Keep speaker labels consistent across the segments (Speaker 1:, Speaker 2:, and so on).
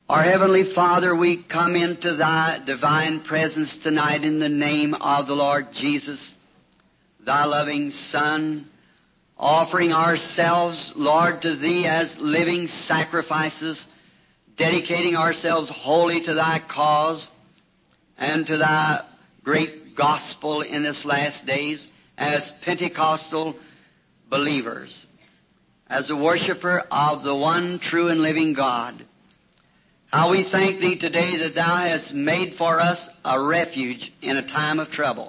Speaker 1: Our Heavenly Father, we come into Thy divine presence tonight in the name of the Lord Jesus, Thy loving Son, offering ourselves, Lord, to Thee as living sacrifices, dedicating ourselves wholly to Thy cause and to Thy great gospel in this last days as Pentecostal believers, as a worshiper of the one true and living God. How we thank Thee today that Thou hast made for us a refuge in a time of trouble,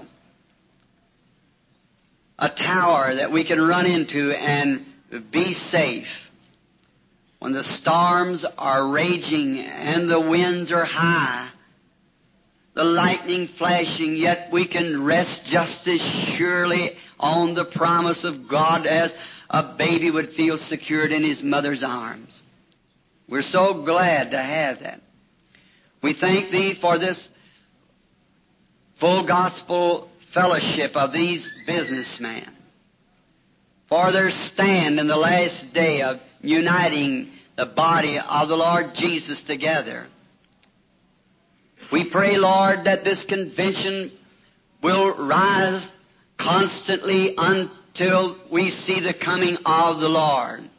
Speaker 1: a tower that we can run into and be safe. When the storms are raging and the winds are high, the lightning flashing, yet we can rest just as surely on the promise of God as a baby would feel secured in his mother's arms. We're so glad to have that. We thank Thee for this full gospel fellowship of these businessmen, for their stand in the last day of uniting the body of the Lord Jesus together. We pray, Lord, that this convention will rise constantly until we see the coming of the Lord.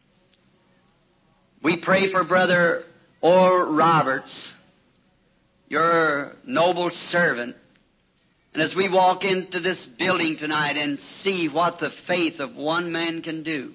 Speaker 1: We pray for Brother Oral Roberts, your noble servant. And as we walk into this building tonight and see what the faith of one man can do,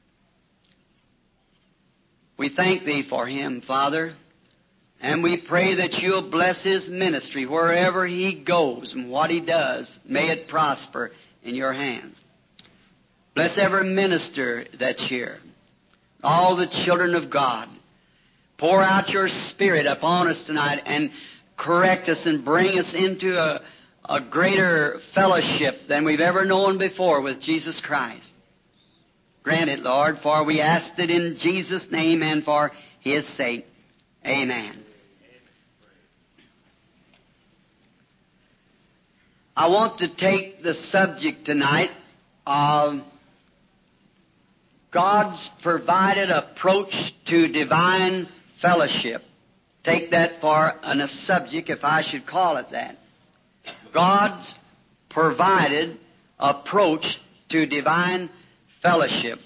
Speaker 1: we thank Thee for him, Father. And we pray that You'll bless his ministry wherever he goes and what he does. May it prosper in Your hands. Bless every minister that's here, all the children of God. Pour out Your Spirit upon us tonight and correct us and bring us into a greater fellowship than we've ever known before with Jesus Christ. Grant it, Lord, for we asked it in Jesus' name and for His sake. Amen. I want to take the subject tonight of God's provided approach to divine fellowship. Take that for a subject, if I should call it that. God's provided approach to divine fellowship.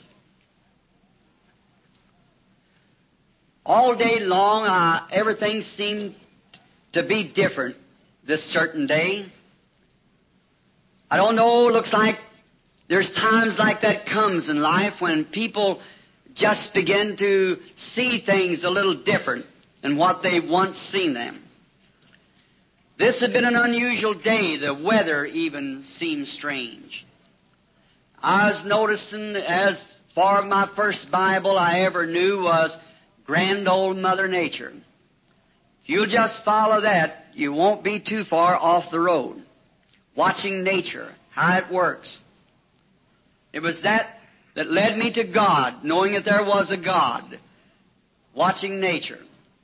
Speaker 1: All day long, everything seemed to be different this certain day. I don't know, it looks like there's times like that comes in life when people just begin to see things a little different than what they once seen them. This had been an unusual day. The weather even seemed strange. I was noticing, as far as my first Bible I ever knew was grand old Mother Nature. If you'll just follow that, you won't be too far off the road. Watching nature, how it works. It was that led me to God, knowing that there was a God. Watching nature.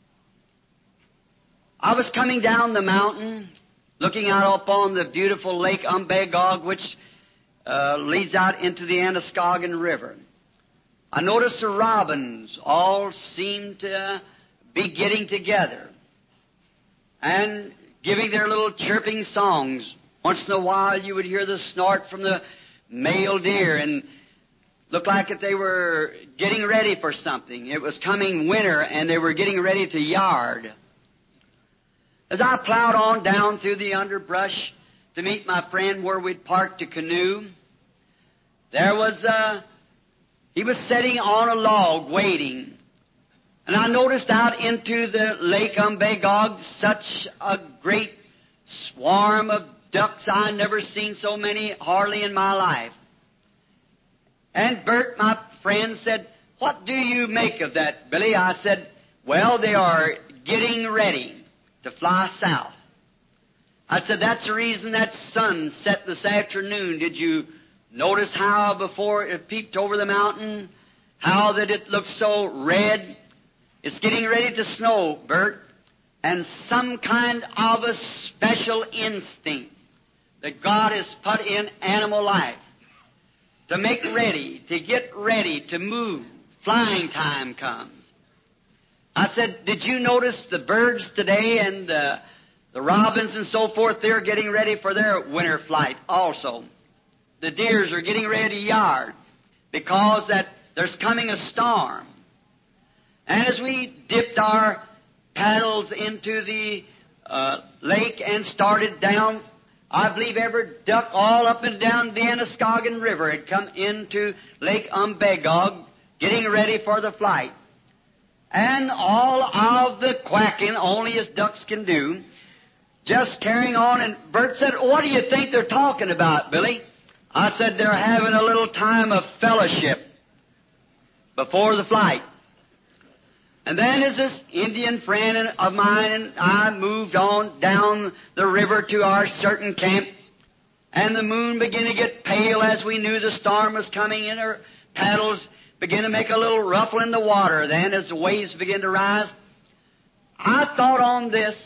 Speaker 1: I was coming down the mountain, looking out upon the beautiful Lake Umbagog, which leads out into the Androscoggin River. I noticed the robins all seemed to be getting together and giving their little chirping songs. Once in a while you would hear the snort from the male deer and looked like that they were getting ready for something. It was coming winter and they were getting ready to yard. As I plowed on down through the underbrush to meet my friend where we'd parked a canoe, there was he was sitting on a log waiting. And I noticed out into the Lake Umbagog such a great swarm of ducks. I never seen so many hardly in my life. And Bert, my friend, said, "What do you make of that, Billy?" I said, "Well, they are getting ready to fly south." I said, "That's the reason that sun set this afternoon. Did you notice how before it peeped over the mountain, how that it looked so red? It's getting ready to snow, Bert. And some kind of a special instinct that God has put in animal life to make ready, to get ready to move. Flying time comes. I said, did you notice the birds today and the robins and so forth? They're getting ready for their winter flight also. The deers are getting ready to yard because that there's coming a storm. And as we dipped our paddles into the lake and started down, I believe every duck all up and down the Androscoggin River had come into Lake Umbagog getting ready for the flight. And all of the quacking, only as ducks can do, just carrying on. And Bert said, what do you think they're talking about, Billy? I said, they're having a little time of fellowship before the flight. And then as this Indian friend of mine and I moved on down the river to our certain camp, and the moon began to get pale as we knew the storm was coming in, our paddles began to make a little ruffle in the water then as the waves began to rise. I thought on this,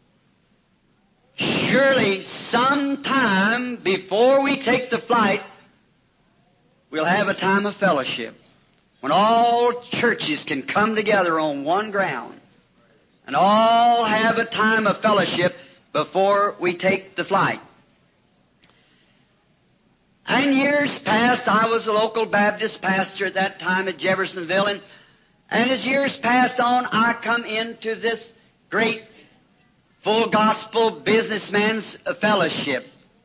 Speaker 1: surely sometime before we take the flight, we'll have a time of fellowship when all churches can come together on one ground and all have a time of fellowship before we take the flight. And years passed, I was a local Baptist pastor at that time at Jeffersonville, and as years passed on, I come into this great full gospel businessman's fellowship.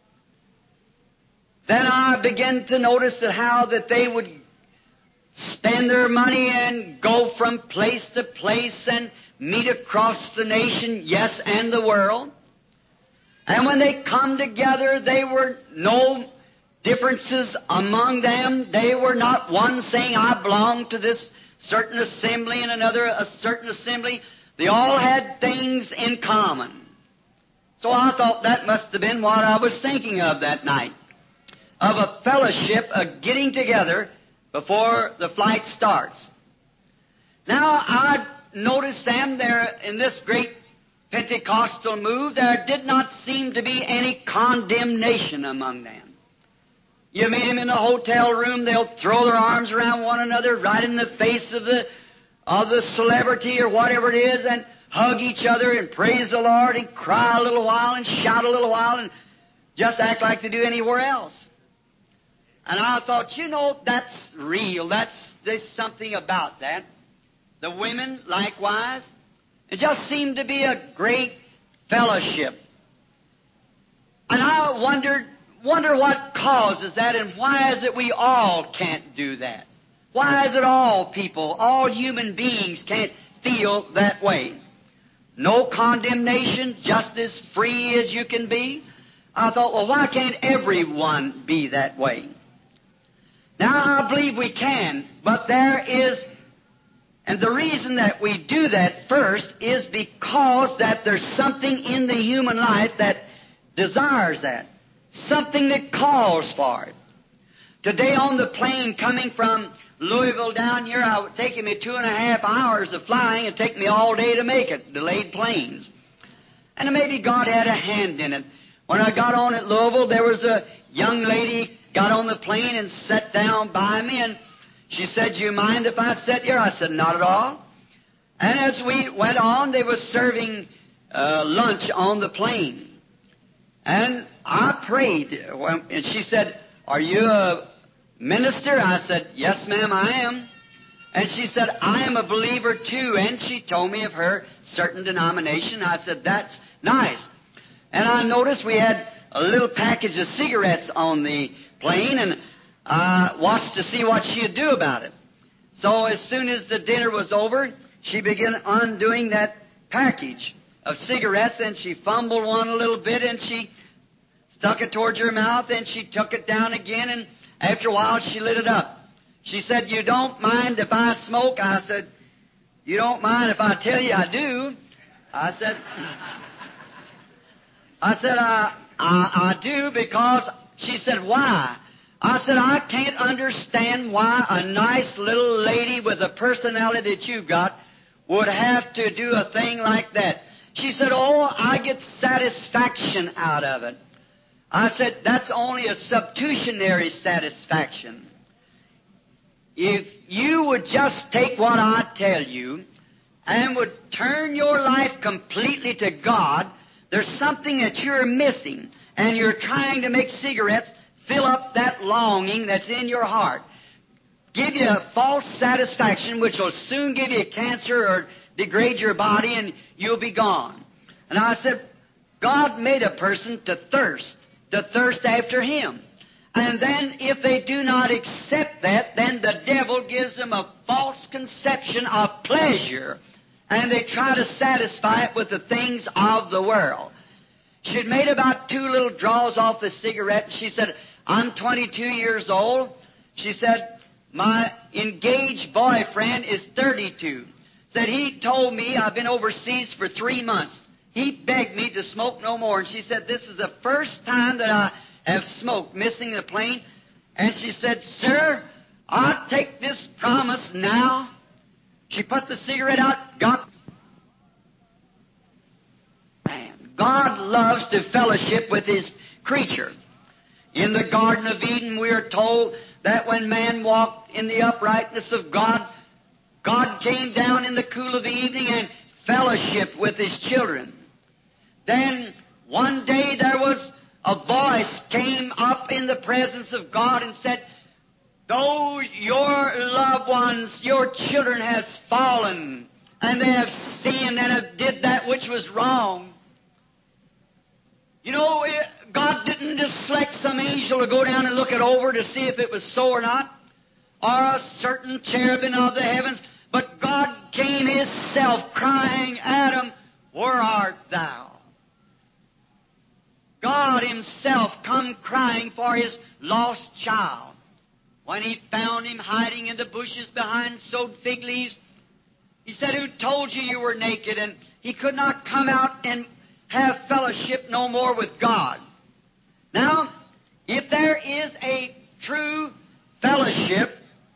Speaker 1: Then I began to notice that how that they would spend their money and go from place to place and meet across the nation, yes, and the world. And when they come together, there were no differences among them. They were not one saying, I belong to this certain assembly and another a certain assembly. They all had things in common. So I thought that must have been what I was thinking of that night, of a fellowship, a getting together before the flight starts. Now, I noticed them there in this great Pentecostal move. There did not seem to be any condemnation among them. You meet them in the hotel room, they'll throw their arms around one another right in the face of the celebrity or whatever it is, and hug each other and praise the Lord and cry a little while and shout a little while and just act like they do anywhere else. And I thought, you know, that's real. There's something about that. The women, likewise. It just seemed to be a great fellowship. And I wonder what causes that, and why is it we all can't do that? Why is it all people, all human beings can't feel that way? No condemnation, just as free as you can be. I thought, well, why can't everyone be that way? Now, I believe we can, but there is, and the reason that we do that first is because that there's something in the human life that desires that, something that calls for it. Today on the plane coming from Louisville down here, it would take me 2.5 hours of flying. It'd take me all day to make it, delayed planes. And maybe God had a hand in it. When I got on at Louisville, there was a young lady got on the plane and sat down by me, and she said, "Do you mind if I sit here?" I said, "Not at all." And as we went on, they were serving lunch on the plane. And I prayed, and she said, "Are you a minister?" I said, "Yes, ma'am, I am." And she said, "I am a believer too." And she told me of her certain denomination. I said, "That's nice." And I noticed we had a little package of cigarettes on the plane, and I watched to see what she'd do about it. So as soon as the dinner was over, she began undoing that package of cigarettes, and she fumbled one a little bit, and she stuck it towards her mouth, and she took it down again, and after a while she lit it up. She said, "You don't mind if I smoke?" I said, "You don't mind if I tell you I do?" I said, I do, because she said, "Why?" I said, "I can't understand why a nice little lady with a personality that you've got would have to do a thing like that." She said, "Oh, I get satisfaction out of it." I said, "That's only a substitutionary satisfaction. If you would just take what I tell you and would turn your life completely to God, there's something that you're missing, and you're trying to make cigarettes fill up that longing that's in your heart. Give you a false satisfaction which will soon give you cancer or degrade your body, and you'll be gone. And I said, God made a person to thirst after Him. And then if they do not accept that, then the devil gives them a false conception of pleasure, and they try to satisfy it with the things of the world. She had made about 2 little draws off the cigarette, and she said, I'm 22 years old. She said, my engaged boyfriend is 32. Said he told me, I've been overseas for 3 months. He begged me to smoke no more. And she said, this is the first time that I have smoked, missing the plane. And she said, sir, I'll take this promise now. She put the cigarette out, got... Man, God loves to fellowship with His creature. In the Garden of Eden, we are told that when man walked in the uprightness of God, God came down in the cool of the evening and fellowshiped with His children. Then one day there was a voice came up in the presence of God and said, though your loved ones, your children, has fallen, and they have sinned and have did that which was wrong. You know, God didn't just select some angel to go down and look it over to see if it was so or not, or a certain cherubim of the heavens, but God came Himself crying, Adam, where art thou? God Himself come crying for His lost child. When He found him hiding in the bushes behind sowed fig leaves, He said, who told you you were naked? And he could not come out and have fellowship no more with God. Now, if there is a true fellowship,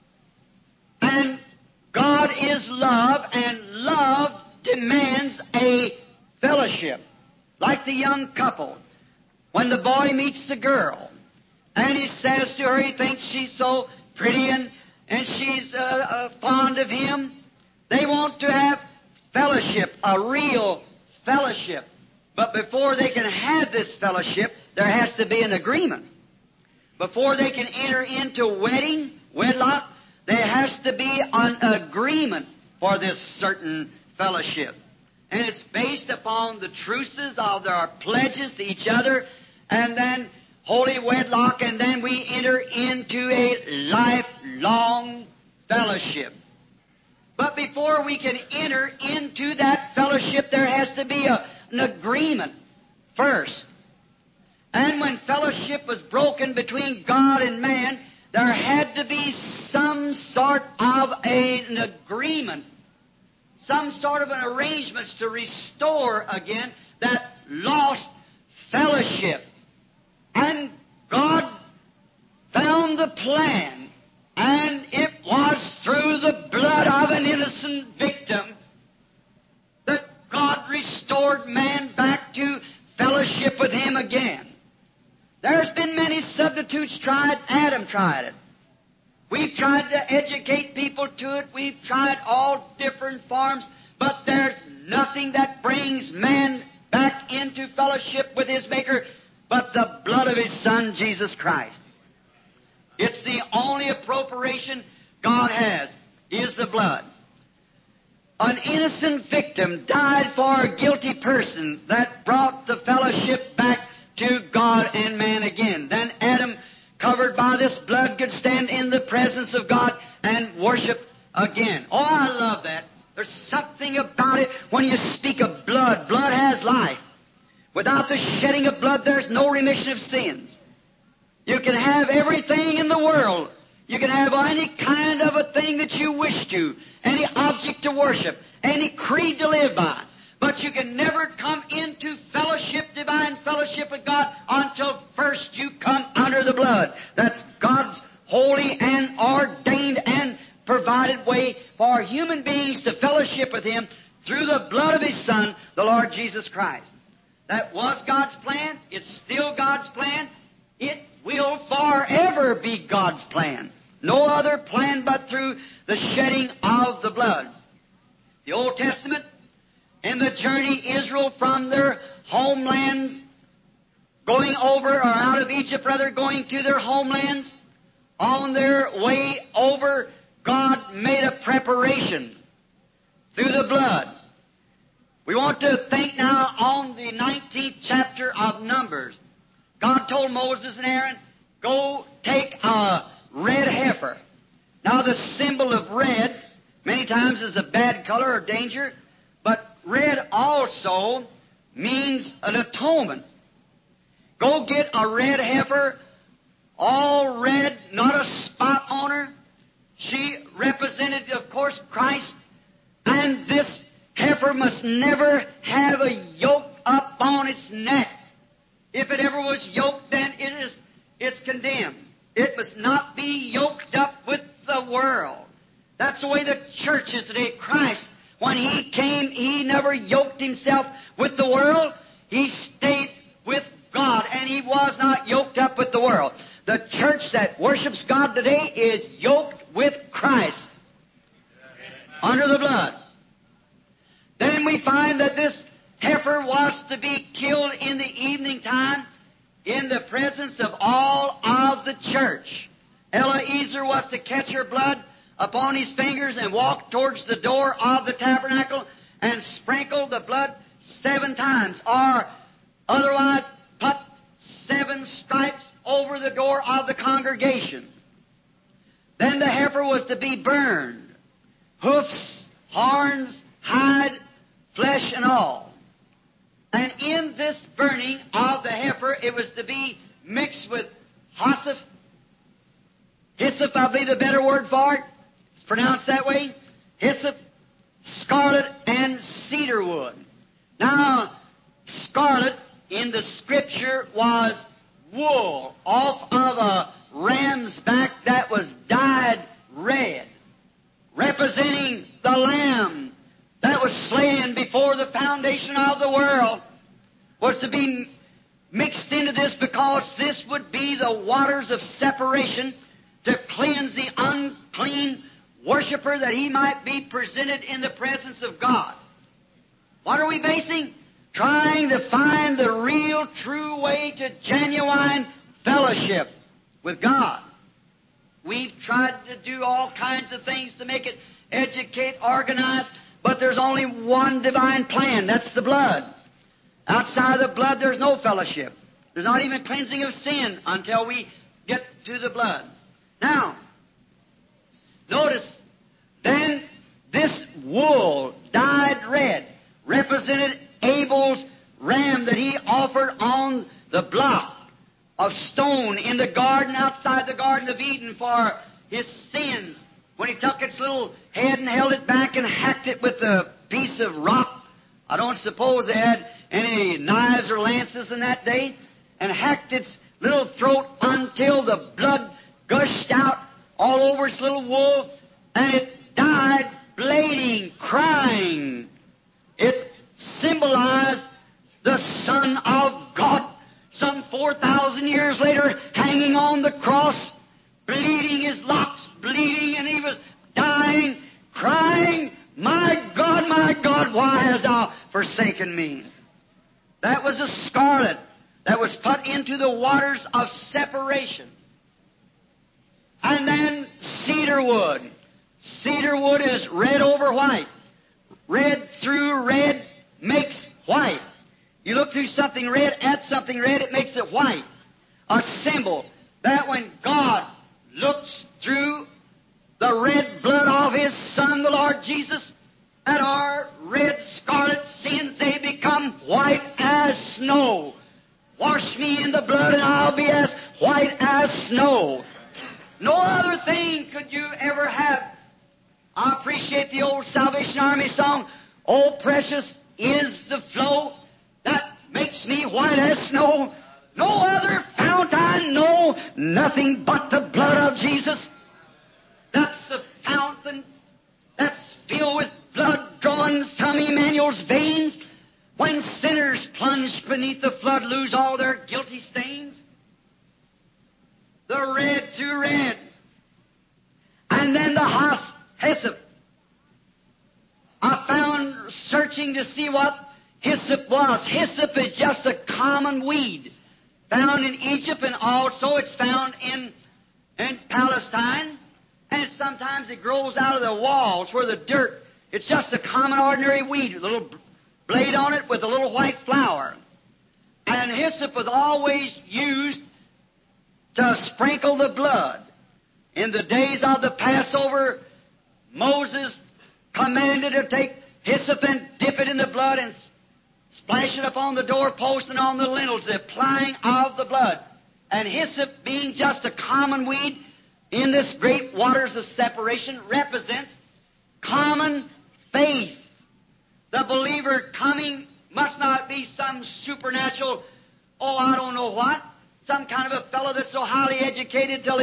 Speaker 1: and God is love, and love demands a fellowship, like the young couple. When the boy meets the girl, and he says to her, he thinks she's so pretty and she's fond of him, they want to have fellowship, a real fellowship. But before they can have this fellowship, there has to be an agreement. Before they can enter into wedlock, there has to be an agreement for this certain fellowship. And it's based upon the truces of their pledges to each other, and then holy wedlock, and then we enter into a lifelong fellowship. But before we can enter into that fellowship, there has to be an agreement first. And when fellowship was broken between God and man, there had to be some sort of an agreement, some sort of an arrangement to restore again that lost fellowship. And God found the plan, and it was through the blood of an innocent victim that God restored man back to fellowship with Him again. There's been many substitutes tried. Adam tried it. We've tried to educate people to it. We've tried all different forms, but there's nothing that brings man back into fellowship with his Maker but the blood of His Son, Jesus Christ. It's the only appropriation God has, is the blood. An innocent victim died for a guilty person that brought the fellowship back to God and man again. Then Adam, covered by this blood, could stand in the presence of God and worship again. Oh, I love that. There's something about it when you speak of blood. Blood has life. Without the shedding of blood, there's no remission of sins. You can have everything in the world. You can have any kind of a thing that you wish to, any object to worship, any creed to live by. But you can never come into fellowship, divine fellowship with God, until first you come under the blood. That's God's holy and ordained and provided way for human beings to fellowship with Him through the blood of His Son, the Lord Jesus Christ. That was God's plan. It's still God's plan. It will forever be God's plan. No other plan but through the shedding of the blood. the Old Testament, in the journey Israel from their homeland, going over or out of Egypt, rather, going to their homelands, on their way over, God made a preparation through the blood. We want to think now on the 19th chapter of Numbers. God told Moses and Aaron, go take a red heifer. Now the symbol of red many times is a bad color or danger, but red also means an atonement. Go get a red heifer, all red, not a spot on her. She represented, of course, Christ, and this heifer must never have a yoke up on its neck. If it ever was yoked, then it's condemned. It must not be yoked up with the world. That's the way the church is today. Christ, when He came, He never yoked Himself with the world. He stayed with God, and He was not yoked up with the world. The church that worships God today is yoked with Christ under the blood. Then we find that this heifer was to be killed in the evening time in the presence of all of the church. Eliezer was to catch her blood upon his fingers and walk towards the door of the tabernacle and sprinkle the blood 7 times, or otherwise put 7 stripes over the door of the congregation. Then the heifer was to be burned, hoofs, horns, hide, flesh, and all. And in this burning of the heifer, it was to be mixed with hyssop, I believe the better word for it. It's pronounced that way. Hyssop, scarlet, and cedar wood. Now, scarlet in the Scripture was wool off of a ram's back that was dyed red, representing the Lamb that was slain before the foundation of the world, was to be mixed into this, because this would be the waters of separation to cleanse the unclean worshiper, that he might be presented in the presence of God. What are we basing? Trying to find the real, true way to genuine fellowship with God. We've tried to do all kinds of things to make it educate, organize, but there's only one divine plan. That's the blood. Outside of the blood, there's no fellowship. There's not even cleansing of sin until we get to the blood. Now, notice, then this wool dyed red represented Abel's ram that he offered on the block of stone in the garden outside the Garden of Eden for his sins, when he took its little head and held it back and hacked it with a piece of rock. I don't suppose they had any knives or lances in that day, and hacked its little throat until the blood gushed out all over its little wool, and it died bleeding, crying. It symbolized the Son of God, some 4,000 years later, hanging on the cross, bleeding, his locks bleeding, and he was dying, crying, my God, why hast thou forsaken me? That was a scarlet that was put into the waters of separation. And then cedar wood. Cedar wood is red over white. Red through red makes white. You look through something red, at something red, it makes it white. A symbol that when God looks through the red blood of His Son, the Lord Jesus, at our red scarlet sins, they become white as snow. Wash me in the blood and I'll be as white as snow. No other thing could you ever have. I appreciate the old Salvation Army song, "Oh, precious is the flow that makes me white as snow. No other fount I know, nothing but the blood of Jesus." That's the fountain that's filled with blood drawn from Emmanuel's veins. When sinners plunge beneath the flood, lose all their guilty stains. The red to red. And then the hyssop. I found searching to see what hyssop was. Hyssop is just a common weed found in Egypt, and also it's found in Palestine. And sometimes it grows out of the walls where the dirt. It's just a common ordinary weed with a little blade on it with a little white flower. And hyssop was always used to sprinkle the blood. In the days of the Passover, Moses commanded to take hyssop and dip it in the blood and splash it upon the doorpost and on the lintels, the applying of the blood. And hyssop, being just a common weed in this great waters of separation, represents common faith. The believer coming must not be some supernatural, I don't know what, some kind of a fellow that's so highly educated till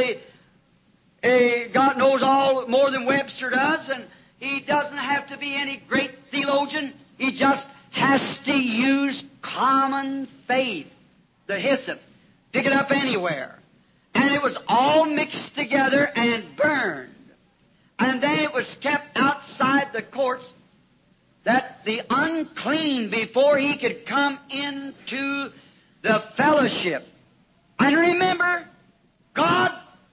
Speaker 1: God knows all more than Webster does, and he doesn't have to be any great theologian. He just has to use common faith, the hyssop. Pick it up anywhere. And it was all mixed together and burned. And then it was kept outside the courts that the unclean, before he could come into the fellowship. And remember, God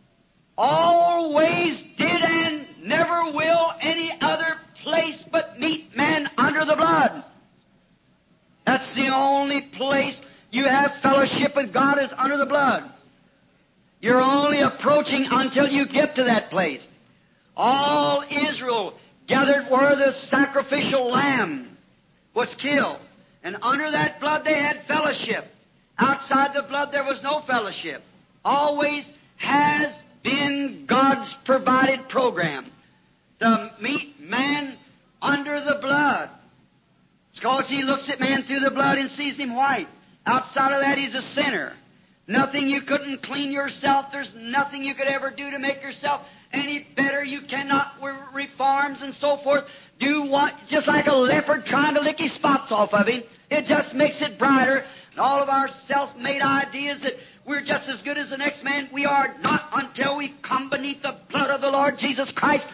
Speaker 1: always did and never will any other place but meet man under the blood. That's the only place you have fellowship with God is under the blood. You're only approaching until you get to that place. All Israel gathered where the sacrificial lamb was killed. And under that blood they had fellowship. Outside the blood there was no fellowship. Always has been God's provided program to meet man under the blood. It's because He looks at man through the blood and sees him white. Outside of that, he's a sinner. Nothing you couldn't clean yourself. There's nothing you could ever do to make yourself any better. You cannot, with reforms and so forth, do what, just like a leopard trying to lick his spots off of him. It just makes it brighter. And all of our self-made ideas that we're just as good as the next man, we are not until we come beneath the blood of the Lord Jesus Christ.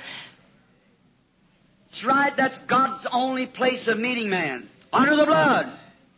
Speaker 1: That's right, that's God's only place of meeting man, under the blood.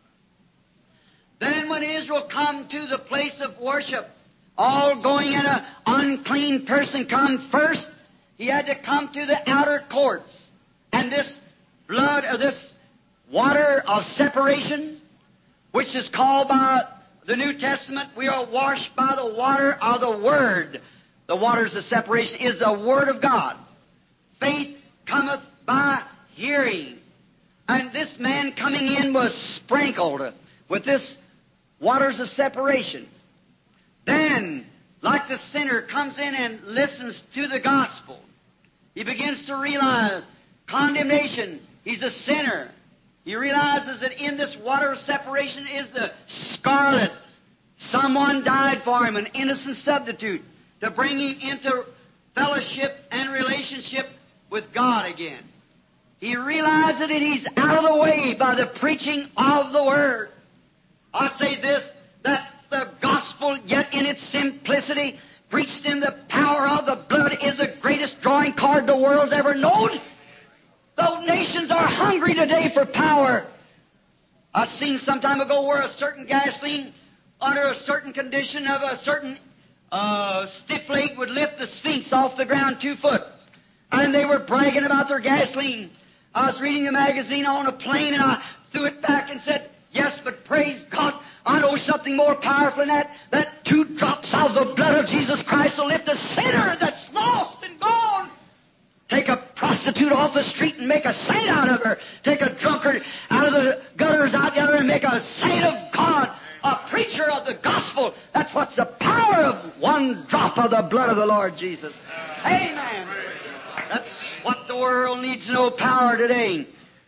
Speaker 1: Then when Israel come to the place of worship, all going in an unclean person come first, he had to come to the outer courts. And this blood, or this water of separation, which is called by the New Testament, we are washed by the water of the Word. The waters of separation is the Word of God. Faith cometh by hearing. And this man coming in was sprinkled with this waters of separation. Then, like the sinner comes in and listens to the gospel, he begins to realize condemnation. He's a sinner. He realizes that in this water of separation is the scarlet. Someone died for him, an innocent substitute, to bring him into fellowship and relationship with God again. He realizes that he's out of the way by the preaching of the Word. I say this, that the gospel, yet in its simplicity, preached in the power of the blood, is the greatest drawing card the world's ever known. The nations are hungry today for power. I've seen some time ago where a certain gasoline, under a certain condition of a certain stiff leg, would lift the Sphinx off the ground 2 foot. And they were bragging about their gasoline. I was reading a magazine on a plane, and I threw it back and said, yes, but praise God, I know something more powerful than that. That 2 drops of the blood of Jesus Christ will lift a sinner that's lost and gone. Take a prostitute off the street and make a saint out of her. Take a drunkard out of the gutters out there and make a saint of God, a preacher of the gospel. That's what's the power of 1 drop of the blood of the Lord Jesus. Amen. That's what the world needs to know, power today.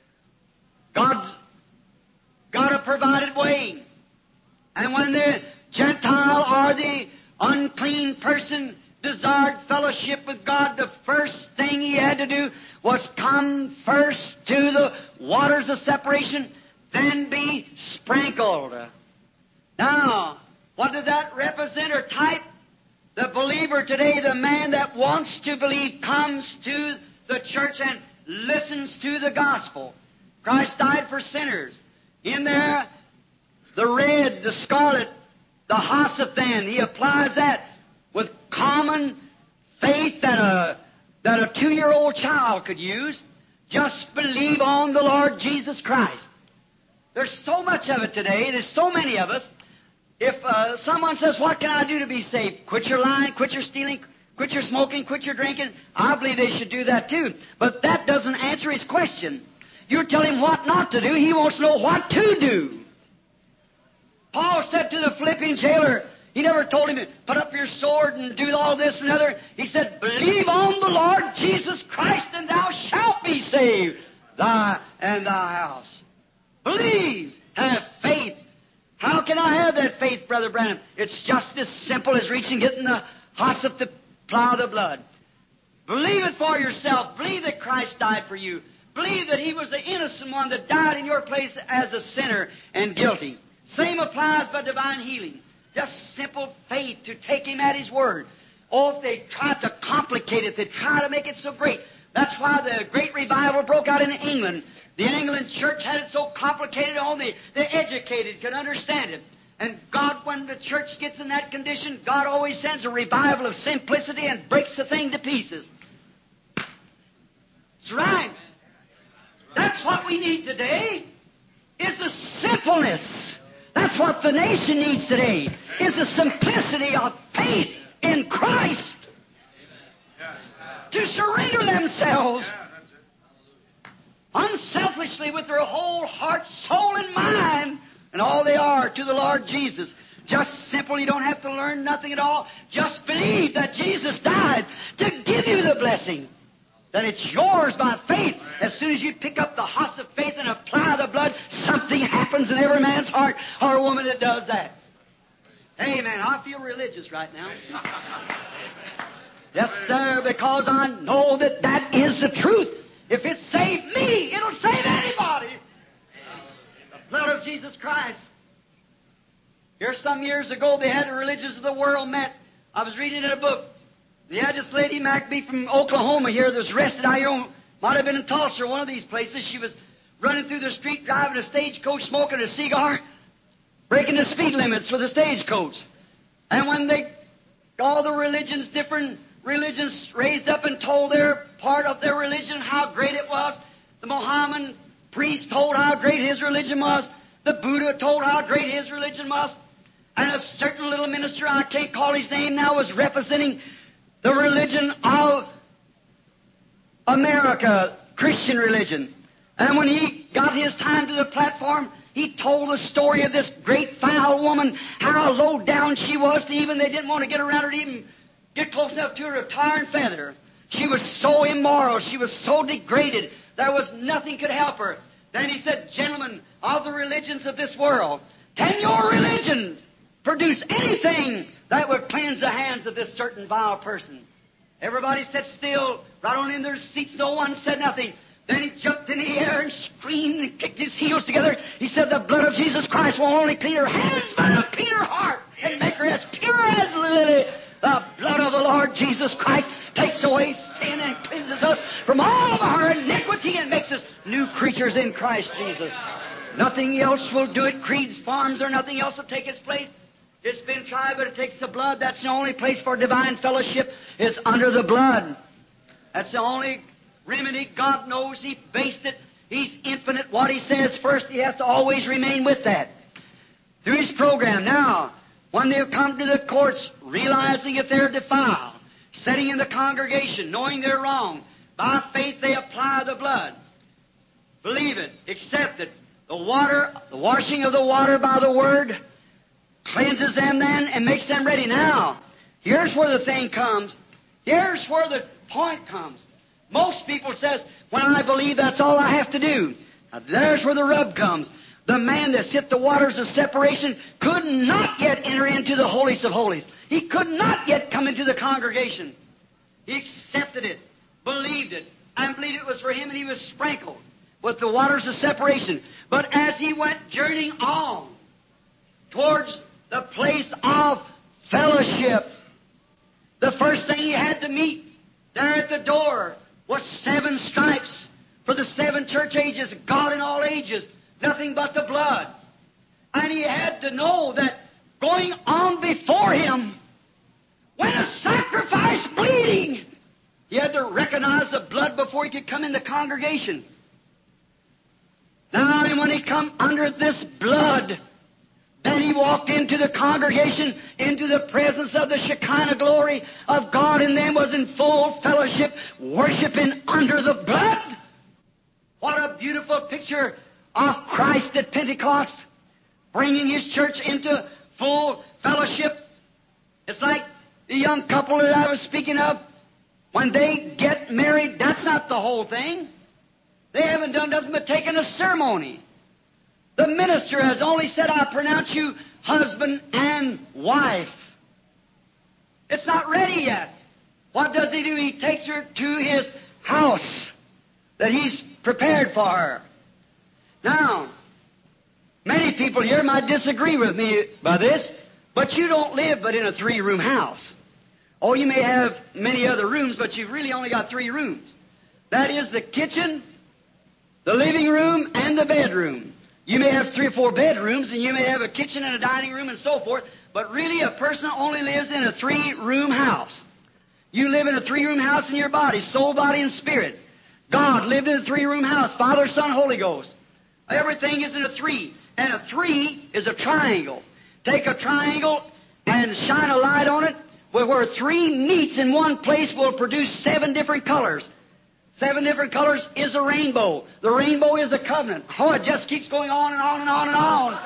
Speaker 1: God's got a provided way. And when the Gentile or the unclean person desired fellowship with God, the first thing he had to do was come first to the waters of separation, then be sprinkled. Now, what did that represent or type? The believer today, the man that wants to believe, comes to the church and listens to the gospel. Christ died for sinners. In there, the red, the scarlet, the hyssop then, he applies that with common faith that a 2-year-old child could use. Just believe on the Lord Jesus Christ. There's so much of it today. There's so many of us. If someone says, what can I do to be saved? Quit your lying, quit your stealing, quit your smoking, quit your drinking. I believe they should do that too. But that doesn't answer his question. You tell him what not to do. He wants to know what to do. Paul said to the Philippian jailer, he never told him to put up your sword and do all this and other. He said, believe on the Lord Jesus Christ and thou shalt be saved, thy and thy house. Believe. Have faith. How can I have that faith, Brother Branham? It's just as simple as reaching, getting the hyssop to plow the blood. Believe it for yourself. Believe that Christ died for you. Believe that He was the innocent one that died in your place as a sinner and guilty. Same applies by divine healing. Just simple faith to take Him at His word. Oh, if they try to complicate it, they try to make it so great. That's why the great revival broke out in England. The England church had it so complicated, only the educated could understand it. And God, when the church gets in that condition, God always sends a revival of simplicity and breaks the thing to pieces. That's right. That's what we need today, is the simpleness. That's what the nation needs today, is the simplicity of faith in Christ. To surrender themselves unselfishly with their whole heart, soul, and mind, and all they are to the Lord Jesus. Just simple. You don't have to learn nothing at all. Just believe that Jesus died to give you the blessing. That it's yours by faith. As soon as you pick up the house of faith and apply the blood, something happens in every man's heart or woman that does that. Amen. I feel religious right now. Yes, sir, because I know that that is the truth. If it saved me, it'll save anybody. The blood of Jesus Christ. Here some years ago, they had the religions of the world met. I was reading in a book. They had this lady, McBee, from Oklahoma here that was arrested out here. Might have been in Tulsa or one of these places. She was running through the street, driving a stagecoach, smoking a cigar, breaking the speed limits for the stagecoach. And when all the religions, different religions raised up and told their part of their religion, how great it was. The Mohammedan priest told how great his religion was. The Buddha told how great his religion was. And a certain little minister, I can't call his name now, was representing the religion of America, Christian religion. And when he got his time to the platform, he told the story of this great foul woman, how low down she was to even, they didn't want to get around her to even get close enough to her to tar and feather her. She was so immoral. She was so degraded. There was nothing could help her. Then he said, gentlemen of the religions of this world, can your religion produce anything that would cleanse the hands of this certain vile person? Everybody sat still, right on in their seats. No one said nothing. Then he jumped in the air and screamed and kicked his heels together. He said, the blood of Jesus Christ will only clean her hands, but it'll clean her heart and make her as pure as the lily. The blood of the Lord Jesus Christ takes away sin and cleanses us from all of our iniquity and makes us new creatures in Christ Jesus. Nothing else will do it. Creeds, forms, or nothing else will take its place. It's been tried, but it takes the blood. That's the only place for divine fellowship is under the blood. That's the only remedy. God knows He based it. He's infinite. What He says first, He has to always remain with that. Through His program. Now, when they come to the courts, realizing if they're defiled, sitting in the congregation, knowing they're wrong, by faith they apply the blood. Believe it. Accept it. The water, the washing of the water by the Word, cleanses them then and makes them ready. Now, here's where the thing comes. Here's where the point comes. Most people says, when I believe, that's all I have to do. Now, there's where the rub comes. The man that hit the waters of separation could not yet enter into the holiest of holies. He could not yet come into the congregation. He accepted it, believed it, and believed it was for him, and he was sprinkled with the waters of separation. But as he went journeying on towards the place of fellowship, the first thing he had to meet there at the door was 7 stripes for the 7 church ages, God in all ages, nothing but the blood. And he had to know that going on before him, when a sacrifice bleeding, he had to recognize the blood before he could come in the congregation. Now, and when he come under this blood, then he walked into the congregation, into the presence of the Shekinah glory of God, and then was in full fellowship, worshiping under the blood. What a beautiful picture of Christ at Pentecost, bringing His church into full fellowship. It's like the young couple that I was speaking of. When they get married, that's not the whole thing. They haven't done nothing but taken a ceremony. The minister has only said, I pronounce you husband and wife. It's not ready yet. What does he do? He takes her to his house that he's prepared for her. Now, many people here might disagree with me by this, but you don't live but in a 3-room house. Oh, you may have many other rooms, but you've really only got 3 rooms. That is the kitchen, the living room, and the bedroom. You may have 3 or 4 bedrooms, and you may have a kitchen and a dining room and so forth, but really a person only lives in a 3-room house. You live in a 3-room house in your body, soul, body, and spirit. God lived in a 3-room house, Father, Son, Holy Ghost. Everything is in a 3, and a 3 is a triangle. Take a triangle and shine a light on it, where 3 meets in one place will produce 7 different colors. 7 different colors is a rainbow. The rainbow is a covenant. Oh, it just keeps going on and on and on and on.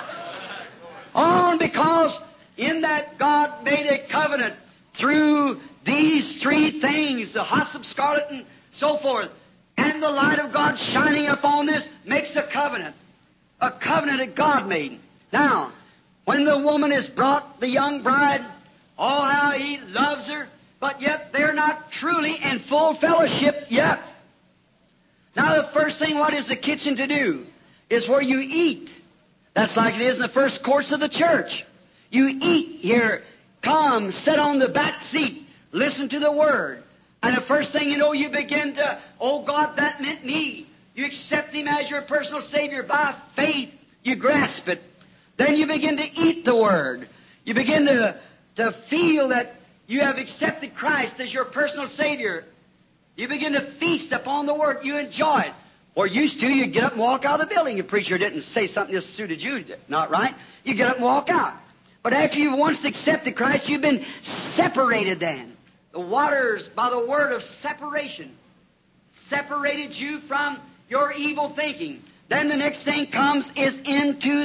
Speaker 1: On, because in that God made a covenant through these 3 things, the hyssop, scarlet, and so forth. And the light of God shining upon this makes a covenant. A covenant that God made. Now, when the woman is brought, the young bride, oh, how he loves her, but yet they're not truly in full fellowship yet. Now, the first thing, what is the kitchen to do? Is where you eat. That's like it is in the first course of the church. You eat here, come, sit on the back seat, listen to the Word. And the first thing you know, you begin to, oh God, that meant me. You accept Him as your personal Savior by faith. You grasp it. Then you begin to eat the Word. You begin to feel that you have accepted Christ as your personal Savior. You begin to feast upon the Word. You enjoy it. Or used to, you get up and walk out of the building. The preacher didn't say something that suited you, not right. You get up and walk out. But after you've once accepted Christ, you've been separated then. The waters, by the word of separation, separated you from your evil thinking. Then the next thing comes is into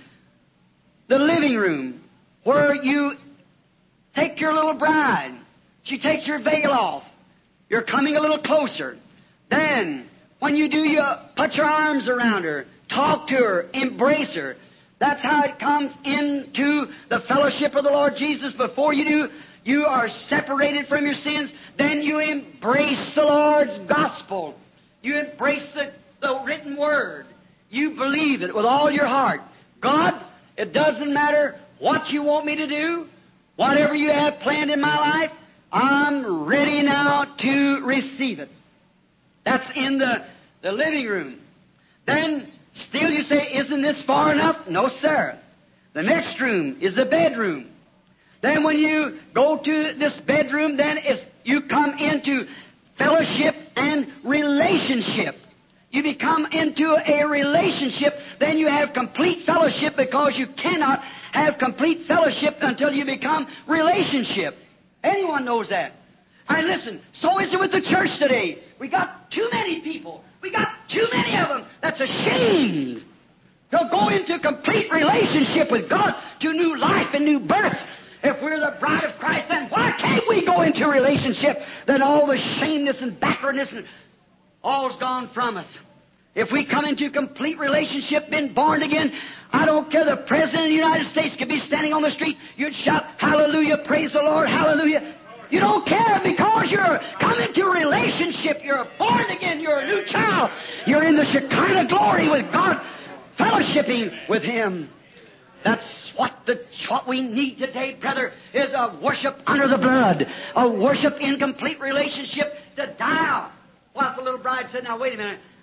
Speaker 1: the living room, where you take your little bride. She takes her veil off. You're coming a little closer. Then, when you do, you put your arms around her, talk to her, embrace her. That's how it comes into the fellowship of the Lord Jesus. Before you do, you are separated from your sins. Then you embrace the Lord's gospel. You embrace the written word. You believe it with all your heart. God, it doesn't matter what you want me to do, whatever you have planned in my life, I'm ready now to receive it. That's in the living room. Then, still you say, isn't this far enough? No, sir. The next room is the bedroom. Then when you go to this bedroom, then you come into fellowship and relationship. You become into a relationship, then you have complete fellowship, because you cannot have complete fellowship until you become relationship. Anyone knows that. And listen, so is it with the church today. We got too many people. We got too many of them. That's a shame. They'll go into complete relationship with God, to new life and new birth. If we're the bride of Christ, then why can't we go into relationship? Then all the shameness and backwardness and all's gone from us. If we come into complete relationship, been born again, I don't care, the President of the United States could be standing on the street, you'd shout, hallelujah, praise the Lord, hallelujah. You don't care, because you're coming to relationship. You're born again. You're a new child. You're in the Shekinah glory with God, fellowshipping with Him. That's what we need today, brother, is a worship under the blood, a worship in complete relationship to die out. Well, the little bride said, now wait a minute,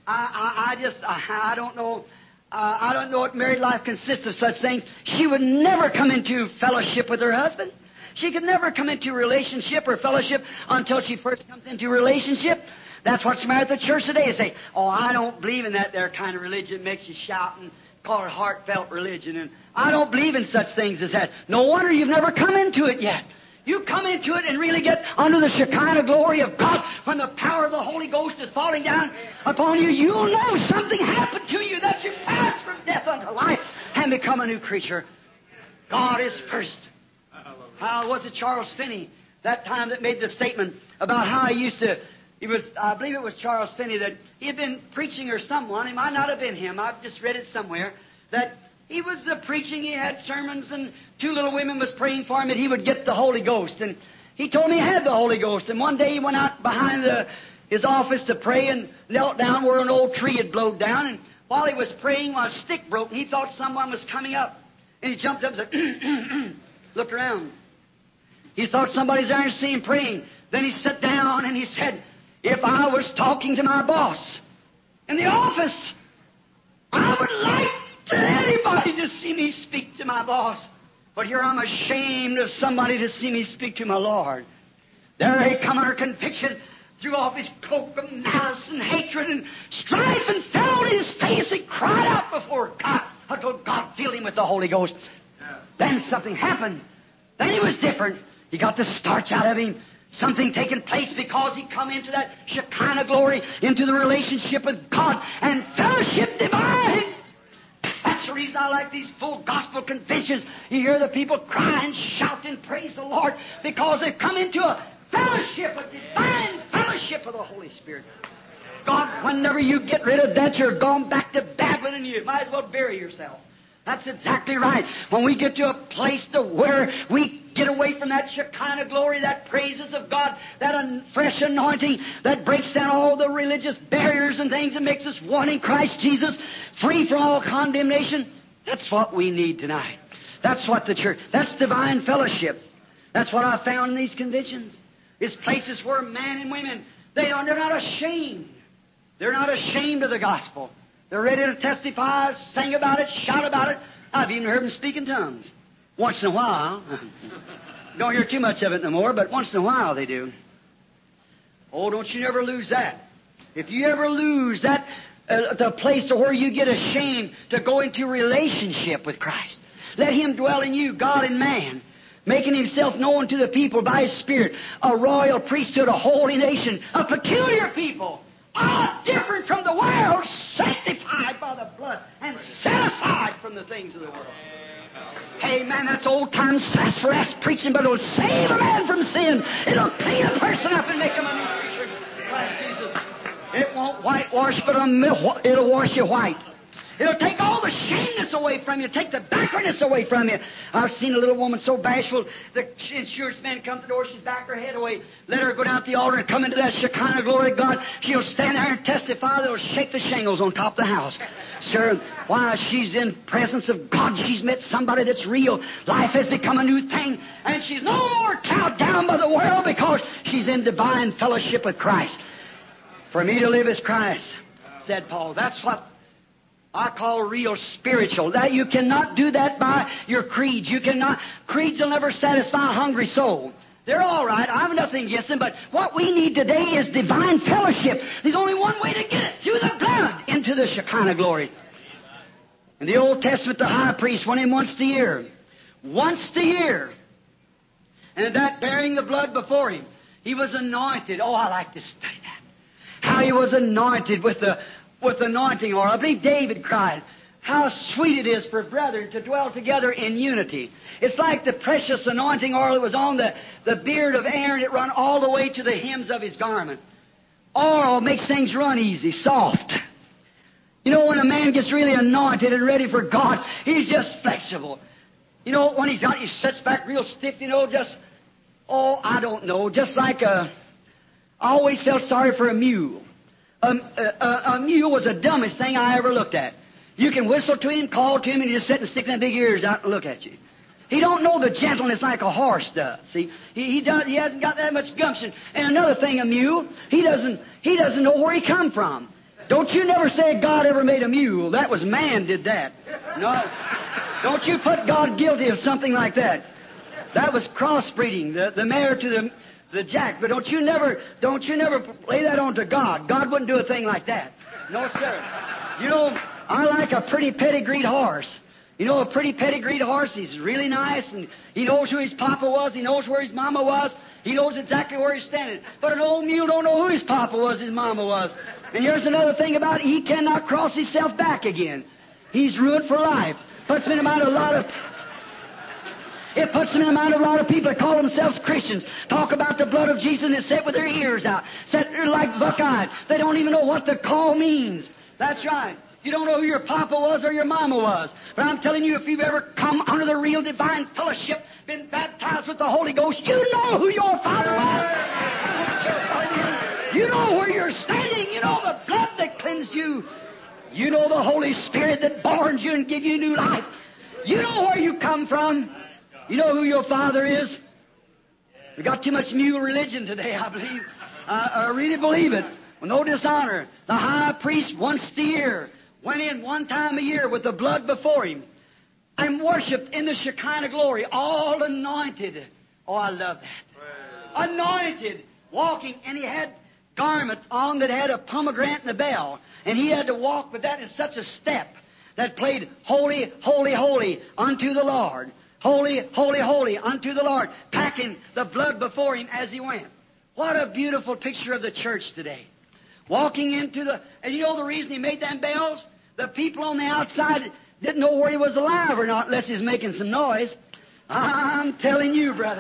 Speaker 1: I don't know. I don't know what married life consists of such things. She would never come into fellowship with her husband. She could never come into relationship or fellowship until she first comes into relationship. That's what's the matter at the church today. They say, "Oh, I don't believe in that there kind of religion. It makes you shout and call it heartfelt religion. And I don't believe in such things as that." No wonder you've never come into it yet. You come into it and really get under the Shekinah glory of God when the power of the Holy Ghost is falling down upon you. You'll know something happened to you, that you pass from death unto life and become a new creature. God is first. How was it Charles Finney, that time, that made the statement about how he used to, I believe it was Charles Finney, that he had been preaching, or someone, it might not have been him, I've just read it somewhere, that he was preaching, he had sermons, and two little women was praying for him that he would get the Holy Ghost. And he told me he had the Holy Ghost. And one day he went out behind his office to pray and knelt down where an old tree had blown down. And while he was praying, a stick broke, and he thought someone was coming up. And he jumped up and said, looked around. He thought somebody's there and see him praying. Then he sat down and he said, "If I was talking to my boss in the office, I would like anybody to see me speak to my boss. But here I'm ashamed of somebody to see me speak to my Lord." There he come under conviction, threw off his cloak of malice and hatred and strife, and fell on his face and cried out before God until God filled him with the Holy Ghost. Then something happened. Then he was different. He got the starch out of him. Something taking place because he come into that Shekinah glory, into the relationship with God and fellowship divine. That's the reason I like these full gospel conventions. You hear the people cry and shout and praise the Lord because they've come into a fellowship, a divine fellowship of the Holy Spirit. God, whenever you get rid of that, you're gone back to Babylon, and you might as well bury yourself. That's exactly right. When we get to a place to where we get away from that Shekinah glory, that praises of God, that fresh anointing that breaks down all the religious barriers and things and makes us one in Christ Jesus, free from all condemnation, that's what we need tonight. That's what the church, that's divine fellowship. That's what I found in these conventions. It's places where men and women, they're not ashamed. They're not ashamed of the gospel. They're ready to testify, sing about it, shout about it. I've even heard them speak in tongues. Once in a while. Don't hear too much of it no more, but once in a while they do. Oh, don't you ever lose that. If you ever lose that, the place to where you get ashamed to go into relationship with Christ. Let Him dwell in you, God and man, making Himself known to the people by His Spirit, a royal priesthood, a holy nation, a peculiar people. All different from the world, sanctified by the blood, and set aside from the things of the world. Hey, man, that's old-time sassafras preaching, but it'll save a man from sin. It'll clean a person up and make him a new creature in Christ Jesus. It won't whitewash, but it'll wash you white. It'll take all the shameness away from you, take the backwardness away from you. I've seen a little woman so bashful, the insurance man comes to the door, she'd back her head away, let her go down to the altar and come into that Shekinah glory of God. She'll stand there and testify, they'll shake the shingles on top of the house. Sir, why, she's in presence of God. She's met somebody that's real. Life has become a new thing, and she's no more cowed down by the world because she's in divine fellowship with Christ. For me to live is Christ, said Paul. That's what I call real spiritual. That you cannot do that by your creeds. You cannot. Creeds will never satisfy a hungry soul. They're all right. I have nothing against them. But what we need today is divine fellowship. There's only one way to get it, through the blood, into the Shekinah glory. In the Old Testament, the high priest went in once a year. Once a year. And that bearing the blood before him, he was anointed. Oh, I like to study that. How he was anointed with anointing oil. I believe David cried, "How sweet it is for brethren to dwell together in unity." It's like the precious anointing oil that was on the beard of Aaron. It run all the way to the hems of his garment. Oil makes things run easy, soft. You know, when a man gets really anointed and ready for God, he's just flexible. You know, when he sits back real stiff, you know, I don't know, just like I always felt sorry for a mule. A mule was the dumbest thing I ever looked at. You can whistle to him, call to him, and he just sit and stick them big ears out and look at you. He don't know the gentleness like a horse does. See, he hasn't got that much gumption. And another thing, a mule, he doesn't know where he come from. Don't you never say God ever made a mule. That was man did that. No. Don't you put God guilty of something like that. That was crossbreeding, the mare to the jack. But don't you never lay that on to God. God wouldn't do a thing like that. No, sir. You know, I like a pretty pedigreed horse. You know, a pretty pedigreed horse, he's really nice, and he knows who his papa was, he knows where his mama was, he knows exactly where he's standing. But an old mule don't know who his papa was, his mama was. And here's another thing about it, he cannot cross himself back again. He's ruined for life. Puts him in the mind of a lot of people that call themselves Christians. Talk about the blood of Jesus and sit with their ears out. Sit there like buck-eyed. They don't even know what the call means. That's right. You don't know who your papa was or your mama was. But I'm telling you, if you've ever come under the real divine fellowship, been baptized with the Holy Ghost, you know who your father was. You know where you're standing. You know the blood that cleansed you. You know the Holy Spirit that born you and give you new life. You know where you come from. You know who your father is. We got too much mule religion today, I believe. I really believe it. With no dishonor. The high priest once a year went in one time a year with the blood before him and worshipped in the Shekinah glory, all anointed. Oh, I love that. Anointed, walking, and he had garments on that had a pomegranate and a bell, and he had to walk with that in such a step that played holy, holy, holy unto the Lord. Holy, holy, holy unto the Lord, packing the blood before him as he went. What a beautiful picture of the church today. Walking into and you know the reason he made them bells? The people on the outside didn't know whether he was alive or not unless he's making some noise. I'm telling you, brother.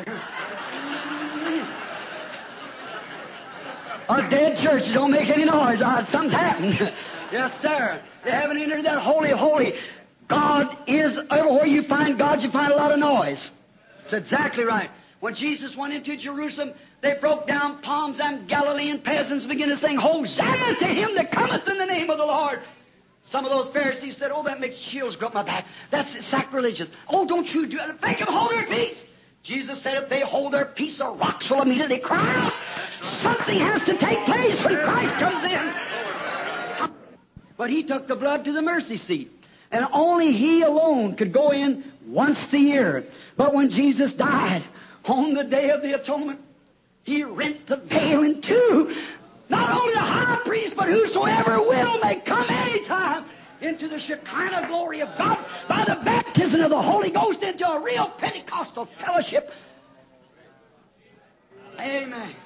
Speaker 1: A dead church don't make any noise. Something's happened. Yes, sir. They haven't entered that holy, holy. God is, everywhere you find God, you find a lot of noise. That's exactly right. When Jesus went into Jerusalem, they broke down palms, and Galilean peasants began to sing, Hosanna to him that cometh in the name of the Lord. Some of those Pharisees said, oh, that makes chills go up my back. That's sacrilegious. Oh, don't you do it. Make them hold their peace. Jesus said if they hold their peace, the rocks will immediately cry out. Something has to take place when Christ comes in. But he took the blood to the mercy seat. And only he alone could go in once a year. But when Jesus died on the day of the atonement, he rent the veil in two. Not only the high priest, but whosoever will may come anytime into the Shekinah glory of God by the baptism of the Holy Ghost into a real Pentecostal fellowship. Amen.